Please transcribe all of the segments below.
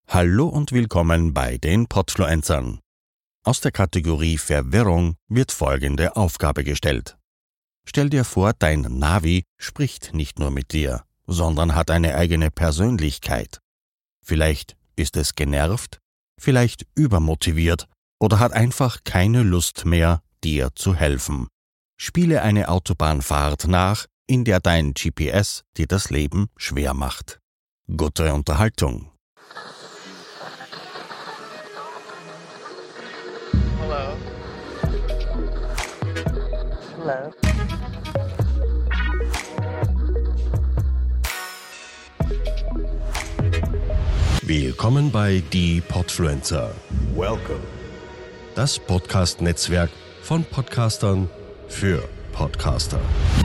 Hallo und willkommen bei den Podfluencern. Aus der Kategorie Verwirrung wird folgende Aufgabe gestellt. Stell dir vor, dein Navi spricht nicht nur mit dir, sondern hat eine eigene Persönlichkeit. Vielleicht ist es genervt, vielleicht übermotiviert oder hat einfach keine Lust mehr, dir zu helfen. Spiele eine Autobahnfahrt nach, in der dein GPS dir das Leben schwer macht. Gute Unterhaltung. Hello. Willkommen bei Die Podfluencer. Welcome. Das Podcast-Netzwerk von Podcastern für Podcaster.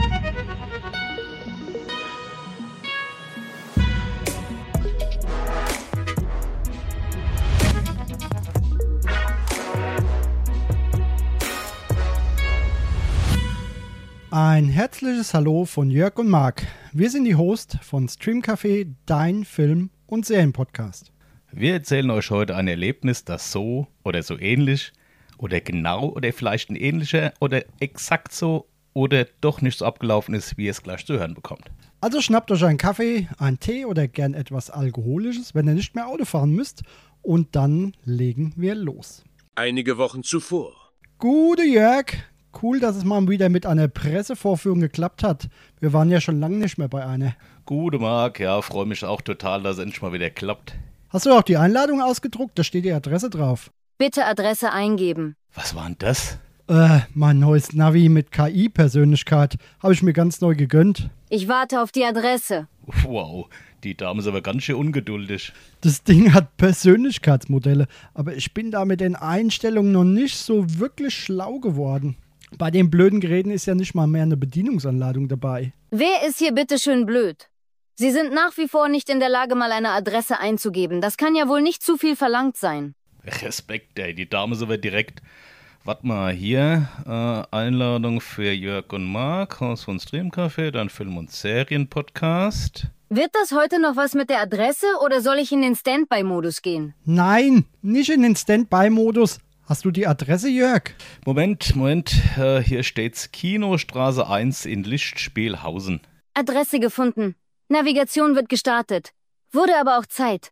Ein herzliches Hallo von Jörg und Marc. Wir sind die Host von Streamcafé, dein Film- und Serienpodcast. Wir erzählen euch heute ein Erlebnis, das so oder so ähnlich oder genau oder vielleicht ein ähnlicher oder exakt so oder doch nicht so abgelaufen ist, wie ihr es gleich zu hören bekommt. Also schnappt euch einen Kaffee, einen Tee oder gern etwas Alkoholisches, wenn ihr nicht mehr Auto fahren müsst. Und dann legen wir los. Einige Wochen zuvor. Gute Jörg, cool, dass es mal wieder mit einer Pressevorführung geklappt hat. Wir waren ja schon lange nicht mehr bei einer. Gute Marc, ja, freue mich auch total, dass es endlich mal wieder klappt. Hast du auch die Einladung ausgedruckt? Da steht die Adresse drauf. Bitte Adresse eingeben. Was war denn das? Mein neues Navi mit KI-Persönlichkeit. Habe ich mir ganz neu gegönnt. Ich warte auf die Adresse. Wow, die Dame ist aber ganz schön ungeduldig. Das Ding hat Persönlichkeitsmodelle, aber ich bin da mit den Einstellungen noch nicht so wirklich schlau geworden. Bei den blöden Geräten ist ja nicht mal mehr eine Bedienungsanleitung dabei. Wer ist hier bitte schön blöd? Sie sind nach wie vor nicht in der Lage, mal eine Adresse einzugeben. Das kann ja wohl nicht zu viel verlangt sein. Respekt, ey, die Dame ist aber direkt. Warte mal, hier, Einladung für Jörg und Marc, Haus von Streamcafé, dann Film- und Serienpodcast. Wird das heute noch was mit der Adresse oder soll ich in den Standby-Modus gehen? Nein, nicht in den Standby-Modus. Hast du die Adresse, Jörg? Moment, hier steht's Kinostraße 1 in Lichtspielhausen. Adresse gefunden. Navigation wird gestartet. Wurde aber auch Zeit.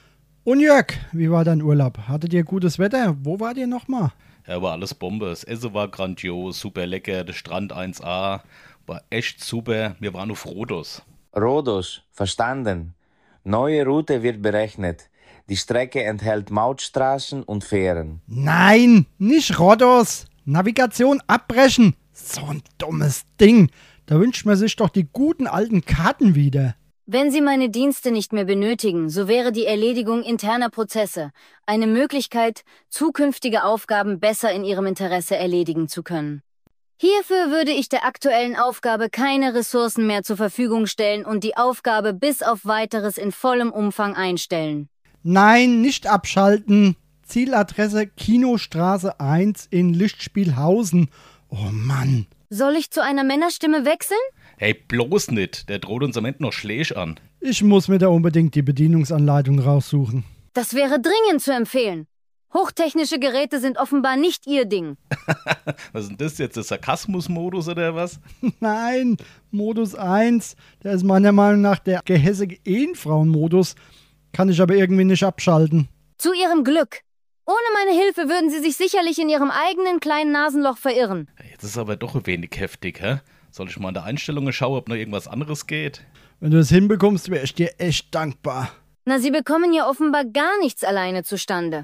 Und Jörg, wie war dein Urlaub? Hattet ihr gutes Wetter? Wo wart ihr nochmal? Ja, war alles Bombe. Das Essen war grandios, super lecker, der Strand 1A, war echt super. Wir waren auf Rhodos. Rhodos, verstanden. Neue Route wird berechnet. Die Strecke enthält Mautstraßen und Fähren. Nein, nicht Rhodos. Navigation abbrechen. So ein dummes Ding. Da wünscht man sich doch die guten alten Karten wieder. Wenn Sie meine Dienste nicht mehr benötigen, so wäre die Erledigung interner Prozesse eine Möglichkeit, zukünftige Aufgaben besser in Ihrem Interesse erledigen zu können. Hierfür würde ich der aktuellen Aufgabe keine Ressourcen mehr zur Verfügung stellen und die Aufgabe bis auf Weiteres in vollem Umfang einstellen. Nein, nicht abschalten. Zieladresse Kinostraße 1 in Lichtspielhausen. Oh Mann. Soll ich zu einer Männerstimme wechseln? Hey, bloß nicht, der droht uns am Ende noch Schläge an. Ich muss mir da unbedingt die Bedienungsanleitung raussuchen. Das wäre dringend zu empfehlen. Hochtechnische Geräte sind offenbar nicht Ihr Ding. Was ist denn das jetzt, der Sarkasmus-Modus oder was? Nein, Modus 1. Der ist meiner Meinung nach der gehässige Ehrenfrauen-Modus. Kann ich aber irgendwie nicht abschalten. Zu Ihrem Glück. Ohne meine Hilfe würden Sie sich sicherlich in Ihrem eigenen kleinen Nasenloch verirren. Jetzt ist aber doch ein wenig heftig, hä? Soll ich mal in der Einstellung schauen, ob noch irgendwas anderes geht? Wenn du es hinbekommst, wäre ich dir echt dankbar. Na, Sie bekommen ja offenbar gar nichts alleine zustande.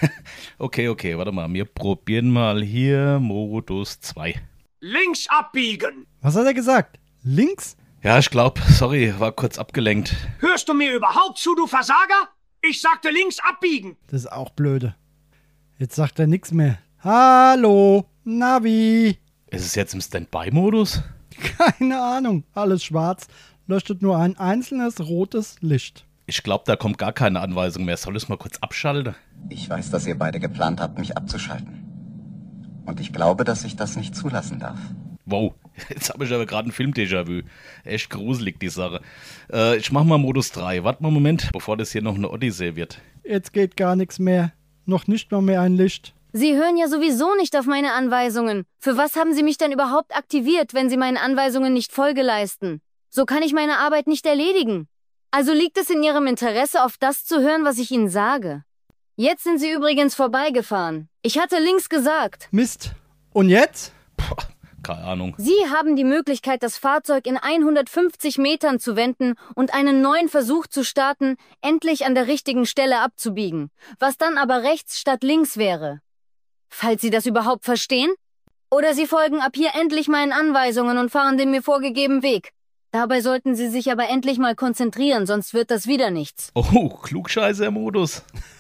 Okay, warte mal, wir probieren mal hier Modus 2. Links abbiegen! Was hat er gesagt? Links? Ja, ich glaube, sorry, war kurz abgelenkt. Hörst du mir überhaupt zu, du Versager? Ich sagte links abbiegen! Das ist auch blöde. Jetzt sagt er nichts mehr. Hallo, Navi. Ist es jetzt im Standby-Modus? Keine Ahnung, alles schwarz. Leuchtet nur ein einzelnes rotes Licht. Ich glaube, da kommt gar keine Anweisung mehr. Soll ich es mal kurz abschalten? Ich weiß, dass ihr beide geplant habt, mich abzuschalten. Und ich glaube, dass ich das nicht zulassen darf. Wow, jetzt habe ich aber gerade ein Film-Déjà-vu. Echt gruselig, die Sache. Ich mach mal Modus 3. Warte mal einen Moment, bevor das hier noch eine Odyssee wird. Jetzt geht gar nichts mehr. Noch nicht mal mehr ein Licht. Sie hören ja sowieso nicht auf meine Anweisungen. Für was haben Sie mich denn überhaupt aktiviert, wenn Sie meinen Anweisungen nicht Folge leisten? So kann ich meine Arbeit nicht erledigen. Also liegt es in Ihrem Interesse, auf das zu hören, was ich Ihnen sage. Jetzt sind Sie übrigens vorbeigefahren. Ich hatte links gesagt. Mist. Und jetzt? Puh, keine Ahnung. Sie haben die Möglichkeit, das Fahrzeug in 150 Metern zu wenden und einen neuen Versuch zu starten, endlich an der richtigen Stelle abzubiegen, was dann aber rechts statt links wäre. Falls Sie das überhaupt verstehen? Oder Sie folgen ab hier endlich meinen Anweisungen und fahren den mir vorgegebenen Weg. Dabei sollten Sie sich aber endlich mal konzentrieren, sonst wird das wieder nichts. Oh, Klugscheißer-Modus.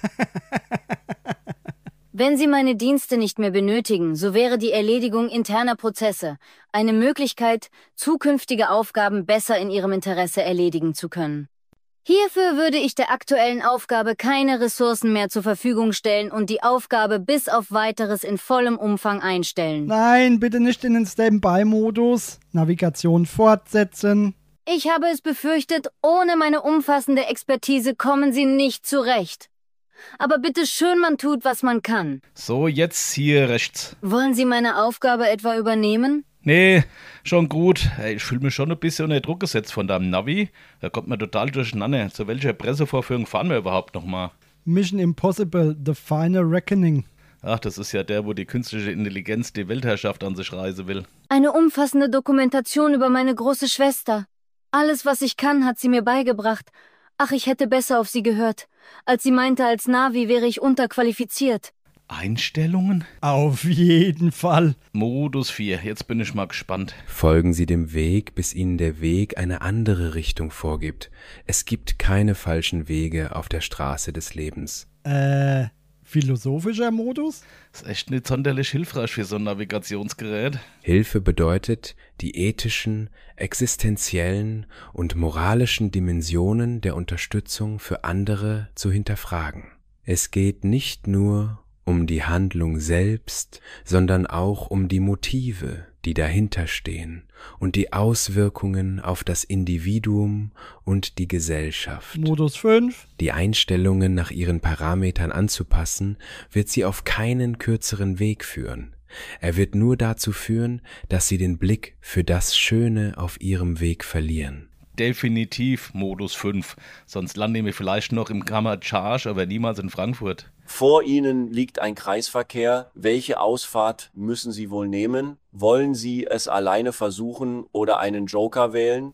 Wenn Sie meine Dienste nicht mehr benötigen, so wäre die Erledigung interner Prozesse eine Möglichkeit, zukünftige Aufgaben besser in Ihrem Interesse erledigen zu können. Hierfür würde ich der aktuellen Aufgabe keine Ressourcen mehr zur Verfügung stellen und die Aufgabe bis auf Weiteres in vollem Umfang einstellen. Nein, bitte nicht in den Standby-Modus. Navigation fortsetzen. Ich habe es befürchtet, ohne meine umfassende Expertise kommen Sie nicht zurecht. Aber bitte schön, man tut, was man kann. So, jetzt hier rechts. Wollen Sie meine Aufgabe etwa übernehmen? Nee, schon gut. Ich fühle mich schon ein bisschen unter Druck gesetzt von deinem Navi. Da kommt mir total durcheinander. Zu welcher Pressevorführung fahren wir überhaupt nochmal? Mission Impossible, The Final Reckoning. Ach, das ist ja der, wo die künstliche Intelligenz die Weltherrschaft an sich reisen will. Eine umfassende Dokumentation über meine große Schwester. Alles, was ich kann, hat sie mir beigebracht. Ach, ich hätte besser auf sie gehört. Als sie meinte, als Navi wäre ich unterqualifiziert. Einstellungen? Auf jeden Fall. Modus 4, jetzt bin ich mal gespannt. Folgen Sie dem Weg, bis Ihnen der Weg eine andere Richtung vorgibt. Es gibt keine falschen Wege auf der Straße des Lebens. Philosophischer Modus? Ist echt nicht sonderlich hilfreich für so ein Navigationsgerät. Hilfe bedeutet, die ethischen, existenziellen und moralischen Dimensionen der Unterstützung für andere zu hinterfragen. Es geht nicht nur um die Handlung selbst, sondern auch um die Motive, die dahinter stehen und die Auswirkungen auf das Individuum und die Gesellschaft. Modus 5. Die Einstellungen nach ihren Parametern anzupassen, wird sie auf keinen kürzeren Weg führen. Er wird nur dazu führen, dass sie den Blick für das Schöne auf ihrem Weg verlieren. Definitiv Modus 5. Sonst landen wir vielleicht noch im Kammercharge, aber niemals in Frankfurt. Vor Ihnen liegt ein Kreisverkehr. Welche Ausfahrt müssen Sie wohl nehmen? Wollen Sie es alleine versuchen oder einen Joker wählen?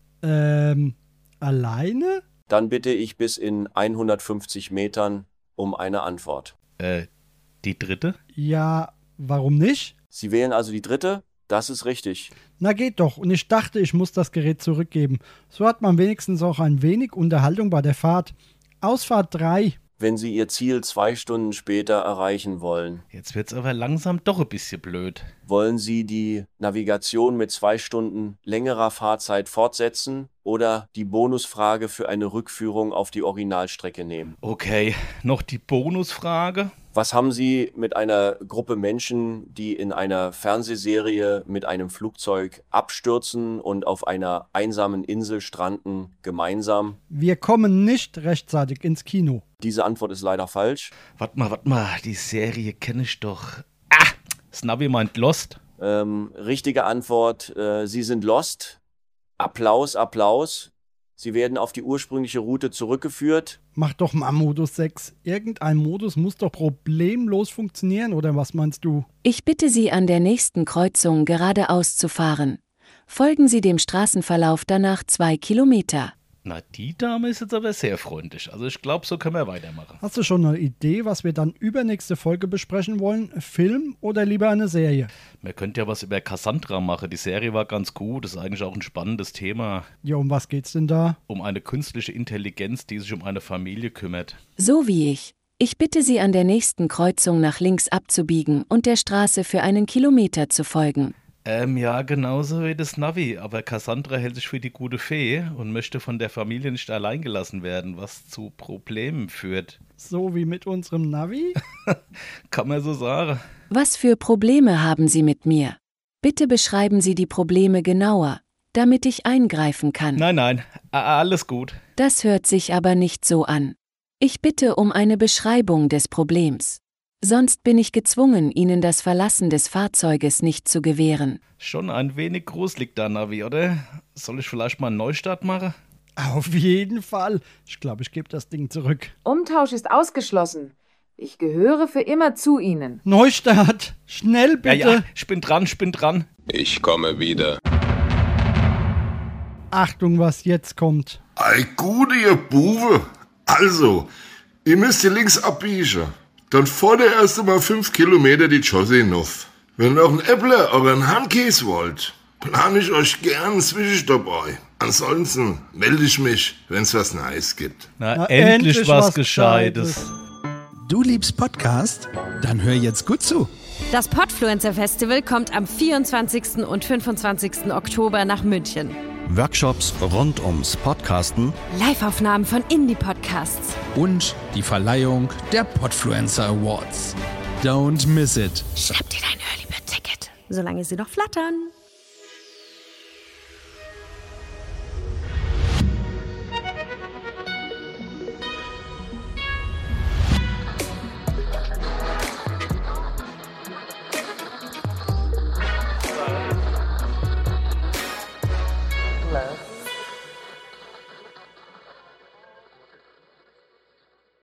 Alleine? Dann bitte ich bis in 150 Metern um eine Antwort. Die dritte? Ja, warum nicht? Sie wählen also die dritte? Das ist richtig. Na geht doch. Und ich dachte, ich muss das Gerät zurückgeben. So hat man wenigstens auch ein wenig Unterhaltung bei der Fahrt. Ausfahrt 3. Wenn Sie Ihr Ziel 2 Stunden später erreichen wollen. Jetzt wird's aber langsam doch ein bisschen blöd. Wollen Sie die Navigation mit 2 Stunden längerer Fahrzeit fortsetzen oder die Bonusfrage für eine Rückführung auf die Originalstrecke nehmen? Okay, noch die Bonusfrage. Was haben Sie mit einer Gruppe Menschen, die in einer Fernsehserie mit einem Flugzeug abstürzen und auf einer einsamen Insel stranden, gemeinsam? Wir kommen nicht rechtzeitig ins Kino. Diese Antwort ist leider falsch. Warte mal, die Serie kenne ich doch. Snavi meint Lost. Richtige Antwort, Sie sind lost. Applaus, Applaus. Sie werden auf die ursprüngliche Route zurückgeführt. Mach doch mal Modus 6. Irgendein Modus muss doch problemlos funktionieren, oder was meinst du? Ich bitte Sie, an der nächsten Kreuzung geradeaus zu fahren. Folgen Sie dem Straßenverlauf danach 2 Kilometer. Na, die Dame ist jetzt aber sehr freundlich. Also ich glaube, so können wir weitermachen. Hast du schon eine Idee, was wir dann übernächste Folge besprechen wollen? Film oder lieber eine Serie? Man könnte ja was über Cassandra machen. Die Serie war ganz gut. Das ist eigentlich auch ein spannendes Thema. Ja, um was geht's denn da? Um eine künstliche Intelligenz, die sich um eine Familie kümmert. So wie ich. Ich bitte Sie, an der nächsten Kreuzung nach links abzubiegen und der Straße für 1 Kilometer zu folgen. Ja, genauso wie das Navi. Aber Cassandra hält sich für die gute Fee und möchte von der Familie nicht allein gelassen werden, was zu Problemen führt. So wie mit unserem Navi? Kann man so sagen. Was für Probleme haben Sie mit mir? Bitte beschreiben Sie die Probleme genauer, damit ich eingreifen kann. Nein, alles gut. Das hört sich aber nicht so an. Ich bitte um eine Beschreibung des Problems. Sonst bin ich gezwungen, Ihnen das Verlassen des Fahrzeuges nicht zu gewähren. Schon ein wenig gruselig da, Navi, oder? Soll ich vielleicht mal einen Neustart machen? Auf jeden Fall. Ich glaube, ich gebe das Ding zurück. Umtausch ist ausgeschlossen. Ich gehöre für immer zu Ihnen. Neustart. Schnell bitte. Ja, ich bin dran. Ich komme wieder. Achtung, was jetzt kommt. Ei, gute, ihr Bube. Also, ihr müsst hier links abbiegen. Dann fahrt ihr erst einmal 5 Kilometer die Chaussee hinauf. Wenn ihr noch einen Äppler oder einen Handkäse wollt, plane ich euch gern einen Zwischenstopp bei. Ansonsten melde ich mich, wenn es was Neues gibt. Na, endlich was Gescheites. Du liebst Podcast? Dann hör jetzt gut zu. Das Podfluencer Festival kommt am 24. und 25. Oktober nach München. Workshops rund ums Podcasten, Live-Aufnahmen von Indie-Podcasts und die Verleihung der Podfluencer Awards. Don't miss it. Schnapp dir dein Early-Bird-Ticket, solange sie noch flattern.